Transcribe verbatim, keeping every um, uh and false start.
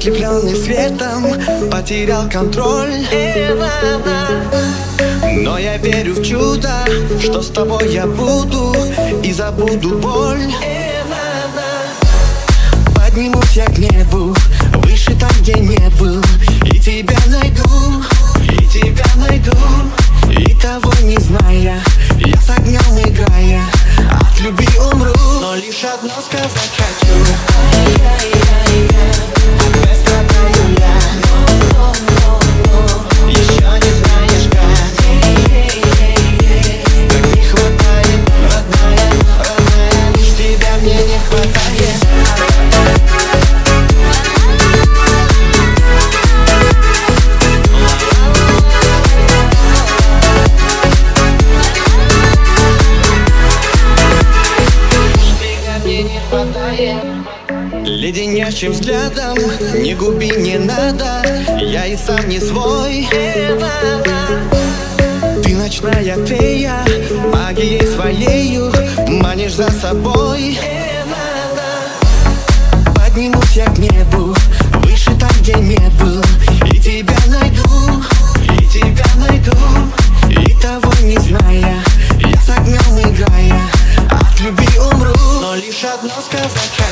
ослепленный светом, потерял контроль. Но я верю в чудо, что с тобой я буду и забуду боль. Поднимусь я к небу, выше там, где не был, и тебя найду, и тебя найду. И того не зная, я с огнем играя, от любви умру, но лишь одно сказать хочу. Опять страдаю я, еще не знаешь как, как не хватает, родная, родная, лишь тебя мне не хватает. Леденящим взглядом не губи, не надо, я и сам не свой. Ты ночная фея, магией своею манишь за собой. Поднимусь я к небу, выше там, где не был, и тебя найду, и тебя найду. И того не зная, я с огнем играя, от любви умру, но лишь одно сказать.